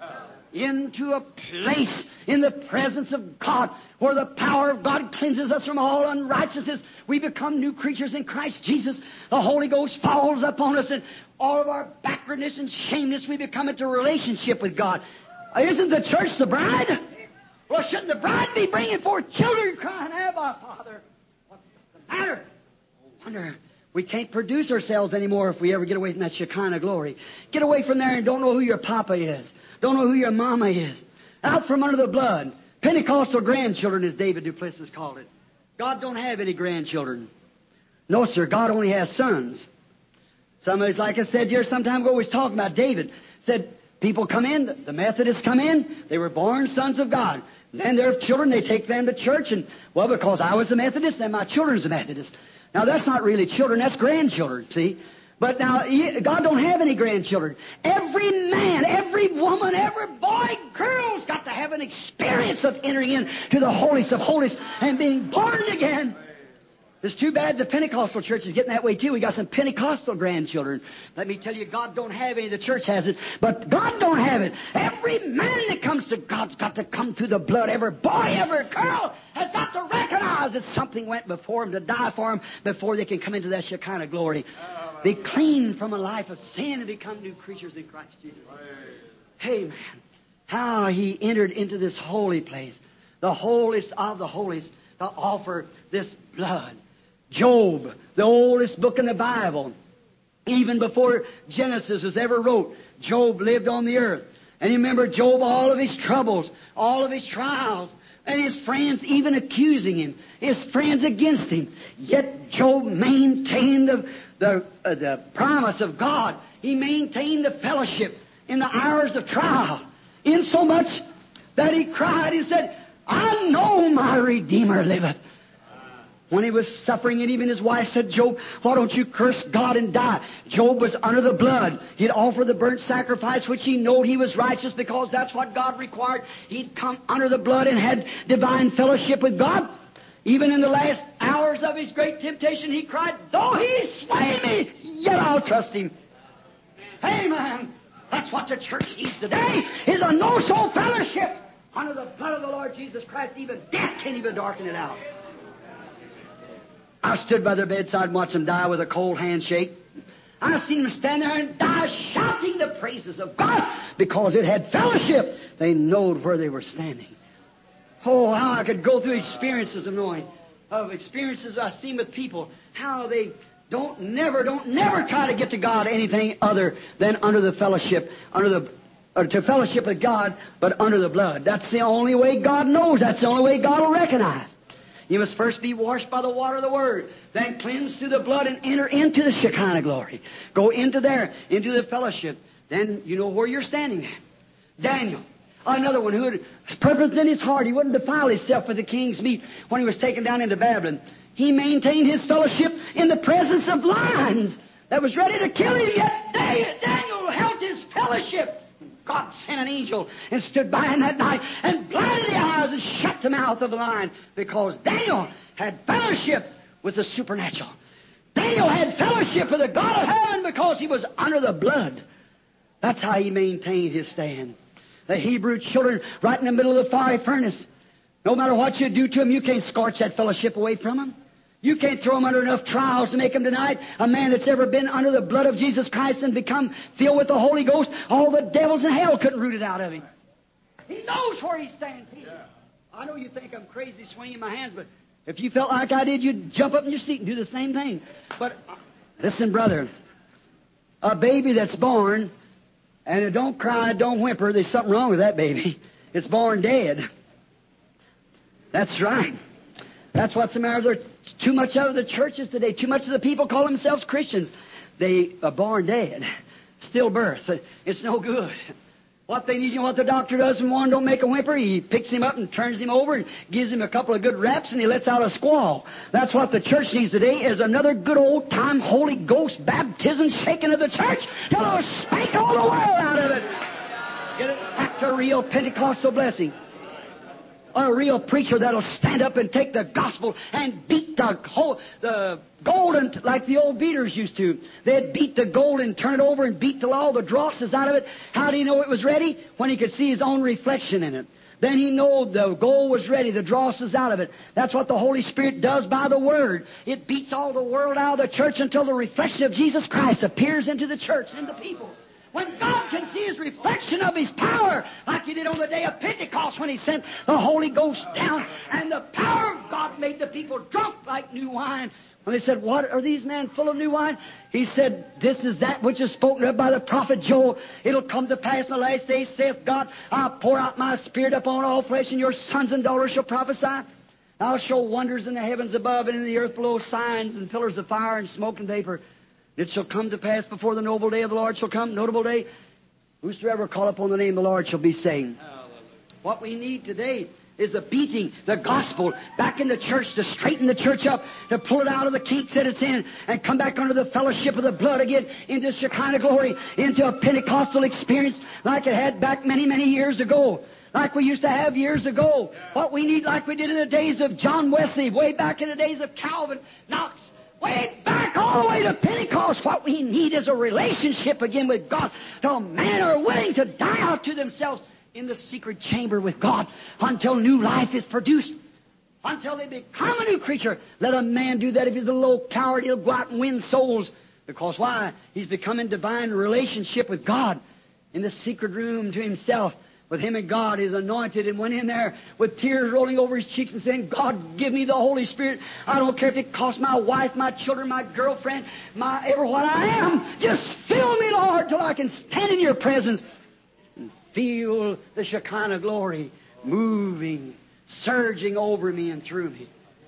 Speaker 1: Into a place in the presence of God where the power of God cleanses us from all unrighteousness. We become new creatures in Christ Jesus. The Holy Ghost falls upon us, and all of our backwardness and shameness, we become into a relationship with God. Isn't the church the bride? Well, shouldn't the bride be bringing forth children crying, Abba, Father? What's the matter? Wonder. We can't produce ourselves anymore if we ever get away from that Shekinah glory. Get away from there and don't know who your papa is. Don't know who your mama is. Out from under the blood. Pentecostal grandchildren, as David Duplessis called it. God don't have any grandchildren. No, sir. God only has sons. Somebody's, like I said here some time ago, was talking about David. Said, people come in, the Methodists come in, they were born sons of God. Then their children, they take them to church, and, well, because I was a Methodist, then my children's a Methodist. Now, that's not really children, that's grandchildren, see? But now, God don't have any grandchildren. Every man, every woman, every boy, girl's got to have an experience of entering into the holiest of holies and being born again. It's too bad the Pentecostal church is getting that way, too. We got some Pentecostal grandchildren. Let me tell you, God don't have any. The church has it. But God don't have it. Every man that comes to God's got to come through the blood. Every boy, every girl has got to recognize that something went before them to die for them before they can come into that Shekinah glory. Be clean from a life of sin and become new creatures in Christ Jesus. Hey, man, how he entered into this holy place, the holiest of the holies, to offer this blood. Job, the oldest book in the Bible, even before Genesis was ever wrote, Job lived on the earth. And you remember Job, all of his troubles, all of his trials, and his friends even accusing him, his friends against him. Yet Job maintained the promise of God. He maintained the fellowship in the hours of trial, insomuch that he cried, he said, I know my Redeemer liveth. When he was suffering, and even his wife said, Job, why don't you curse God and die? Job was under the blood. He'd offer the burnt sacrifice, which he knew he was righteous because that's what God required. He'd come under the blood and had divine fellowship with God. Even in the last hours of his great temptation, he cried, though he slay me, yet I'll trust him. Amen. That's what the church needs today, is a no-soul fellowship under the blood of the Lord Jesus Christ. Even death can't even darken it out. I stood by their bedside and watched them die with a cold handshake. I seen them stand there and die shouting the praises of God because it had fellowship. They knowed where they were standing. Oh, how I could go through experiences of experiences I've seen with people, how they don't never try to get to God anything other than under the fellowship, to fellowship with God, but under the blood. That's the only way God knows. That's the only way God will recognize. You must first be washed by the water of the Word, then cleansed through the blood and enter into the Shekinah glory. Go into there, into the fellowship. Then you know where you're standing at. Daniel, another one who had purpose in his heart. He wouldn't defile himself with the king's meat when he was taken down into Babylon. He maintained his fellowship in the presence of lions that was ready to kill him, yet Daniel held his fellowship. God sent an angel and stood by him that night and blinded the eyes and shut the mouth of the lion because Daniel had fellowship with the supernatural. Daniel had fellowship with the God of heaven because he was under the blood. That's how he maintained his stand. The Hebrew children right in the middle of the fiery furnace. No matter what you do to them, you can't scorch that fellowship away from them. You can't throw them under enough trials to make them deny it. A man that's ever been under the blood of Jesus Christ and become filled with the Holy Ghost, all the devils in hell couldn't root it out of him. He knows where he stands here. I know you think I'm crazy swinging my hands, but if you felt like I did, you'd jump up in your seat and do the same thing. But listen, brother, a baby that's born and it don't cry, don't whimper, there's something wrong with that baby. It's born dead. That's right. That's what's the matter. There's too much of the churches today. Too much of the people call themselves Christians. They are born dead. Stillbirth. It's no good. What they need, you know what the doctor does when one don't make a whimper? He picks him up and turns him over and gives him a couple of good raps and he lets out a squall. That's what the church needs today, is another good old-time Holy Ghost baptism shaking of the church till it'll spank all the world out of it. Get it back to real Pentecostal blessing. A real preacher that'll stand up and take the gospel and beat the gold like the old beaters used to. They'd beat the gold and turn it over and beat till all the dross is out of it. How do you know it was ready? When he could see his own reflection in it. Then he knew the gold was ready, the dross is out of it. That's what the Holy Spirit does by the Word. It beats all the world out of the church until the reflection of Jesus Christ appears into the church and the people. When God can see His reflection of His power, like He did on the day of Pentecost when He sent the Holy Ghost down, and the power of God made the people drunk like new wine. When they said, what are these men full of new wine? He said, this is that which is spoken of by the prophet Joel. It'll come to pass in the last days, saith God, I'll pour out my Spirit upon all flesh, and your sons and daughters shall prophesy. I'll show wonders in the heavens above and in the earth below, signs and pillars of fire and smoke and vapor. It shall come to pass before the noble day of the Lord shall come, notable day. Whosoever call upon the name of the Lord shall be saved. What we need today is a beating, the gospel, back in the church, to straighten the church up, to pull it out of the kinks that it's in, and come back under the fellowship of the blood again, into Shekinah glory, into a Pentecostal experience like it had back many, many years ago. Like we used to have years ago. What we need, like we did in the days of John Wesley, way back in the days of Calvin, Knox, way back all the way to Pentecost. What we need is a relationship again with God, till men are willing to die out to themselves in the secret chamber with God until new life is produced, until they become a new creature. Let a man do that. If he's a little coward, he'll go out and win souls. Because why? He's become in divine relationship with God in the secret room to himself. With him and God is anointed, and went in there with tears rolling over his cheeks and saying, God, give me the Holy Spirit. I don't care if it costs my wife, my children, my girlfriend, my ever what I am. Just fill me, Lord, till I can stand in your presence and feel the Shekinah glory moving, surging over me and through me.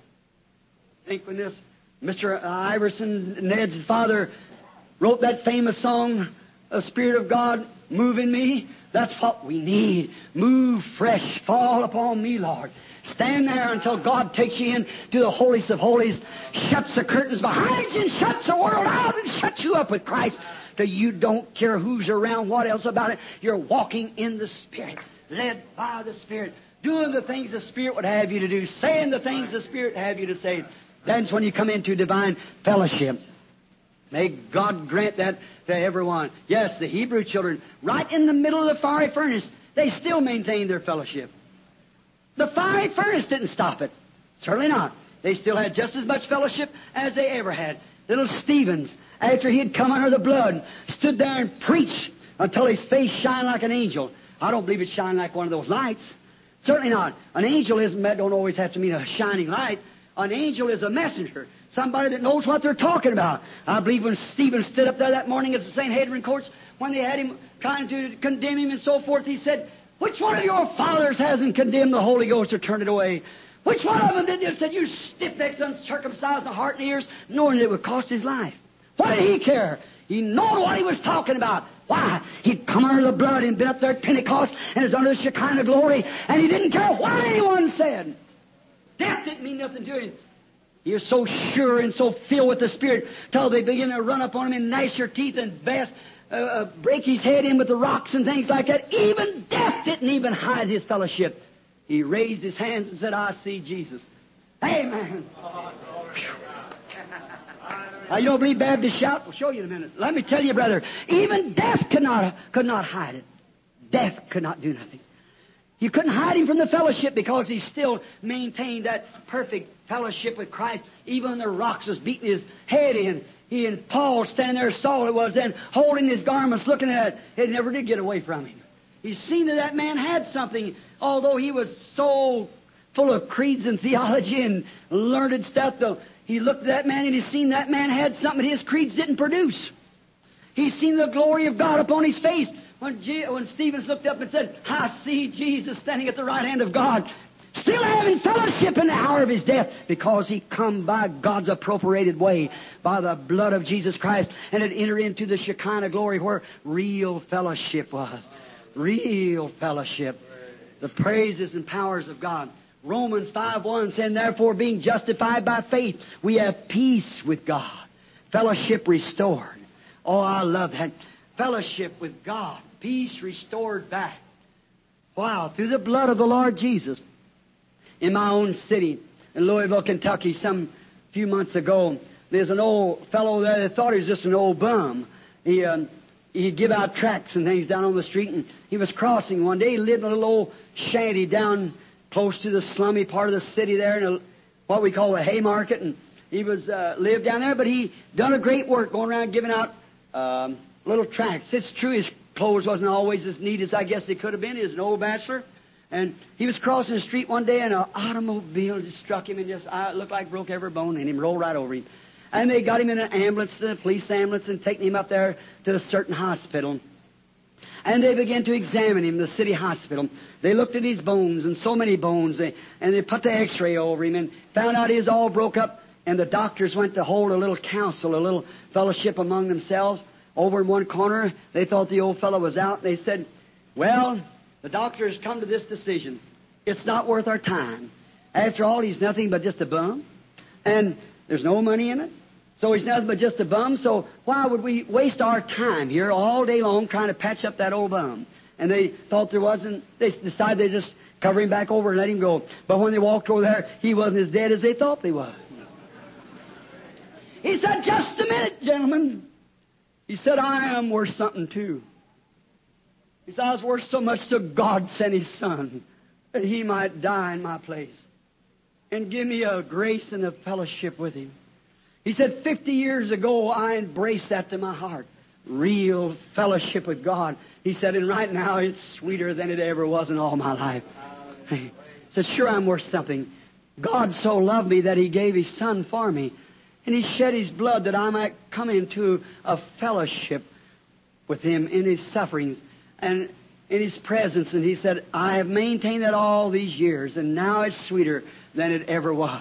Speaker 1: I think when this Mr. Iverson, Ned's father, wrote that famous song, A Spirit of God, move in me? That's what we need. Move fresh. Fall upon me, Lord. Stand there until God takes you in to the holiest of holies, shuts the curtains behind you, and shuts the world out, and shuts you up with Christ till you don't care who's around, what else about it. You're walking in the Spirit, led by the Spirit, doing the things the Spirit would have you to do, saying the things the Spirit would have you to say. That's when you come into divine fellowship. May God grant that to everyone. Yes, the Hebrew children, right in the middle of the fiery furnace, they still maintained their fellowship. The fiery furnace didn't stop it. Certainly not. They still had just as much fellowship as they ever had. Little Stevens, after he had come under the blood, stood there and preached until his face shined like an angel. I don't believe it shined like one of those lights. Certainly not. An angel don't always have to mean a shining light. An angel is a messenger, somebody that knows what they're talking about. I believe when Stephen stood up there that morning at the St. Hadrian courts, when they had him trying to condemn him and so forth, he said, "Which one of your fathers hasn't condemned the Holy Ghost or turned it away? Which one of them did you?" Said, "You stiff-necks, uncircumcised in heart and ears," knowing it would cost his life. Why did he care? He knew what he was talking about. Why? He'd come under the blood and been up there at Pentecost and is under the Shekinah glory, and he didn't care what anyone said. Death didn't mean nothing to him. He was so sure and so filled with the Spirit till they began to run up on him and gnash their teeth and break his head in with the rocks and things like that. Even death didn't even hide his fellowship. He raised his hands and said, "I see Jesus." Amen. Now, you don't believe Baptist shout? We'll show you in a minute. Let me tell you, brother, even death could not hide it. Death could not do nothing. You couldn't hide him from the fellowship because he still maintained that perfect fellowship with Christ. Even when the rocks was beating his head in, he and Paul standing there, Saul it was then, holding his garments, looking at it. It never did get away from him. He seen that man had something, although he was so full of creeds and theology and learned stuff, though. He looked at that man and he seen that man had something his creeds didn't produce. He seen the glory of God upon his face. When Stevens looked up and said, "I see Jesus standing at the right hand of God," still having fellowship in the hour of his death, because he come by God's appropriated way, by the blood of Jesus Christ, and had entered into the Shekinah glory where real fellowship was. Real fellowship. The praises and powers of God. Romans 5:1 saying, "Therefore, being justified by faith, we have peace with God." Fellowship restored. Oh, I love that. Fellowship with God. Peace restored back. Wow, through the blood of the Lord Jesus. In my own city, in Louisville, Kentucky, some few months ago, there's an old fellow there that thought he was just an old bum. He'd give out tracts and things down on the street, and he was crossing one day. He lived in a little old shanty down close to the slummy part of the city there, in what we call the Haymarket, and he was lived down there, but he done a great work going around giving out little tracts. It's true his clothes wasn't always as neat as I guess they could have been. He was an old bachelor. And he was crossing the street one day and an automobile just struck him and just looked like broke every bone in him, rolled right over him. And they got him in an ambulance, the police ambulance, and taking him up there to a certain hospital. And they began to examine him, the city hospital. They looked at his bones, and so many bones, and they put the x-ray over him and found out he was all broke up. And the doctors went to hold a little council, a little fellowship among themselves. Over in one corner, they thought the old fellow was out. They said, "Well, the doctor has come to this decision. It's not worth our time. After all, he's nothing but just a bum. And there's no money in it. So he's nothing but just a bum. So why would we waste our time here all day long trying to patch up that old bum?" And they thought there wasn't, they decided they'd just cover him back over and let him go. But when they walked over there, he wasn't as dead as they thought he was. He said, "Just a minute, gentlemen." He said, "I am worth something too." He said, "I was worth so much so God sent His Son that He might die in my place and give me a grace and a fellowship with Him." He said, 50 years ago, I embraced that to my heart. Real fellowship with God. He said, and right now it's sweeter than it ever was in all my life. He said, "Sure, I'm worth something. God so loved me that He gave His Son for me. And He shed His blood that I might come into a fellowship with Him in His sufferings and in His presence." And he said, "I have maintained that all these years, and now it's sweeter than it ever was."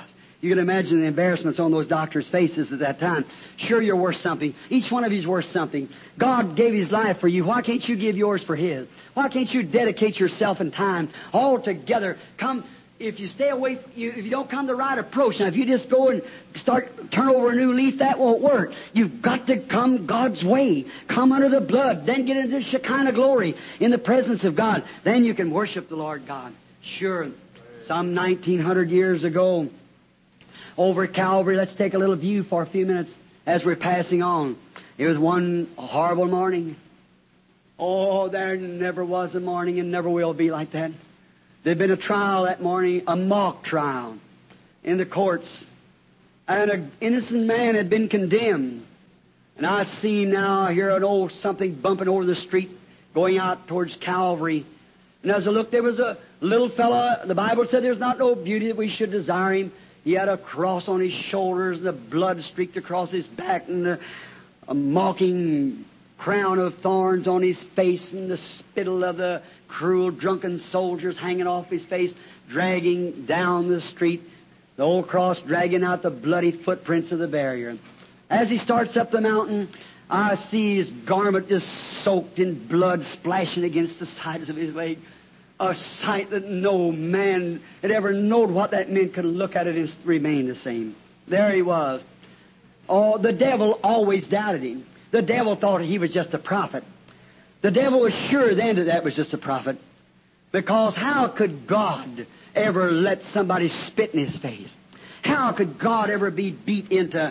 Speaker 1: You can imagine the embarrassments on those doctors' faces at that time. Sure, you're worth something. Each one of you is worth something. God gave His life for you. Why can't you give yours for His? Why can't you dedicate yourself and time all together? Come, if you stay away, if you don't come the right approach, now if you just go and turn over a new leaf, that won't work. You've got to come God's way. Come under the blood. Then get into Shekinah glory in the presence of God. Then you can worship the Lord God. Sure, some 1900 years ago, over at Calvary, let's take a little view for a few minutes as we're passing on. It was one horrible morning. Oh, there never was a morning and never will be like that. There'd been a trial that morning, a mock trial in the courts. And an innocent man had been condemned. And I see now, I hear an old something bumping over the street going out towards Calvary. And as I looked, there was a little fellow. The Bible said there's not no beauty that we should desire him. He had a cross on his shoulders, and the blood streaked across his back, and a mocking crown of thorns on his face, and the spittle of the cruel, drunken soldiers hanging off his face, dragging down the street, the old cross dragging out the bloody footprints of the barrier. As he starts up the mountain, I see his garment just soaked in blood splashing against the sides of his leg. A sight that no man had ever known what that meant could look at it and remain the same. There he was. Oh, the devil always doubted him. The devil thought he was just a prophet. The devil was sure then that was just a prophet. Because how could God ever let somebody spit in his face? How could God ever be beat into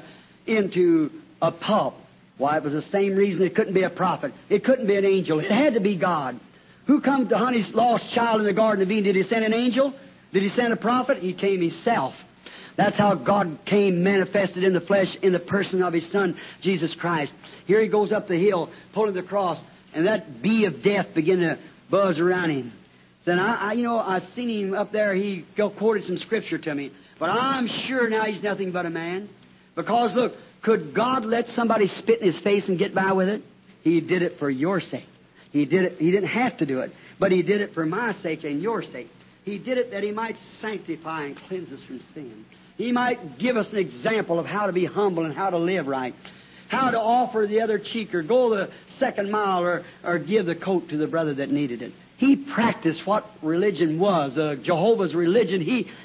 Speaker 1: a pulp? Why, it was the same reason it couldn't be a prophet. It couldn't be an angel. It had to be God. Who come to hunt his lost child in the Garden of Eden? Did He send an angel? Did He send a prophet? He came Himself. That's how God came manifested in the flesh in the person of His Son, Jesus Christ. Here He goes up the hill, pulling the cross, and that bee of death began to buzz around Him. Then I seen Him up there. He quoted some scripture to me. But I'm sure now He's nothing but a man. Because look, could God let somebody spit in His face and get by with it? He did it for your sake. He did it. He didn't have to do it, but He did it for my sake and your sake. He did it that He might sanctify and cleanse us from sin. He might give us an example of how to be humble and how to live right, how to offer the other cheek or go the second mile or give the coat to the brother that needed it. He practiced what religion was, Jehovah's religion.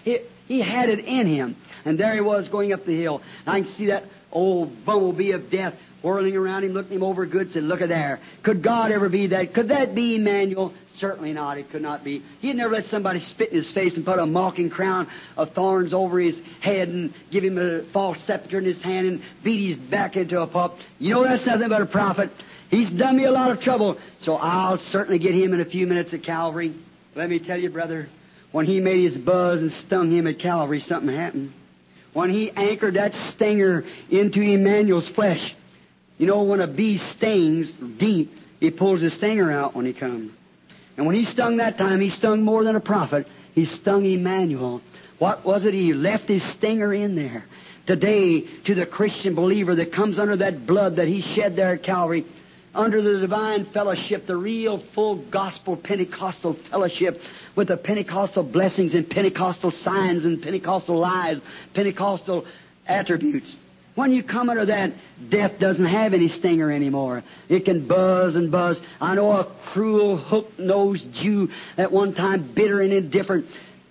Speaker 1: He had it in Him. And there He was going up the hill. And I can see that old bumblebee of death whirling around Him, looking Him over good, said, look at there. Could God ever be that? Could that be Emmanuel? Certainly not. It could not be. He'd never let somebody spit in His face and put a mocking crown of thorns over His head and give Him a false scepter in His hand and beat His back into a pulp. You know that's nothing but a prophet. He's done me a lot of trouble, so I'll certainly get Him in a few minutes at Calvary. Let me tell you, brother, when He made His buzz and stung Him at Calvary, something happened. When He anchored that stinger into Emmanuel's flesh, you know, when a bee stings deep, he pulls his stinger out when he comes. And when He stung that time, He stung more than a prophet. He stung Emmanuel. What was it? He left His stinger in there. Today, to the Christian believer that comes under that blood that He shed there at Calvary, under the divine fellowship, the real full gospel Pentecostal fellowship with the Pentecostal blessings and Pentecostal signs and Pentecostal lives, Pentecostal attributes. When you come under that, death doesn't have any stinger anymore. It can buzz and buzz. I know a cruel, hook-nosed Jew at one time, bitter and indifferent,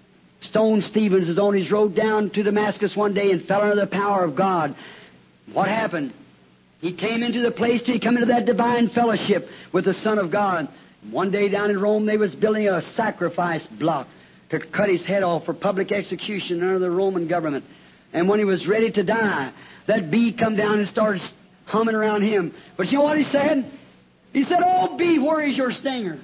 Speaker 1: stoned Stevens is on his road down to Damascus one day and fell under the power of God. What happened? He came into the place till he come into that divine fellowship with the Son of God. One day down in Rome, they was building a sacrifice block to cut his head off for public execution under the Roman government. And when he was ready to die, that bee come down and started humming around him. But you know what he said? He said, "Oh, bee, where is your stinger?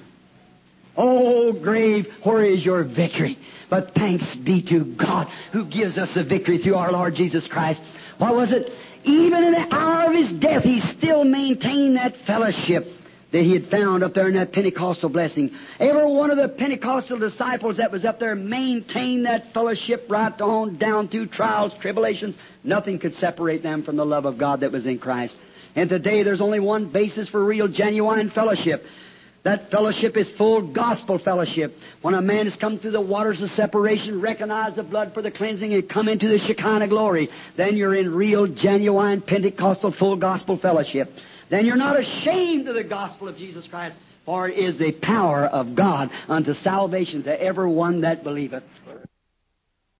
Speaker 1: Oh, grave, where is your victory? But thanks be to God who gives us the victory through our Lord Jesus Christ." What was it? Even in the hour of His death, He still maintained that fellowship that He had found up there in that Pentecostal blessing. Every one of the Pentecostal disciples that was up there maintained that fellowship right on down through trials, tribulations. Nothing could separate them from the love of God that was in Christ. And today there's only one basis for real, genuine fellowship. That fellowship is full gospel fellowship. When a man has come through the waters of separation, recognized the blood for the cleansing, and come into the Shekinah glory, then you're in real, genuine, Pentecostal, full gospel fellowship. Then you're not ashamed of the gospel of Jesus Christ, for it is the power of God unto salvation to every one that believeth.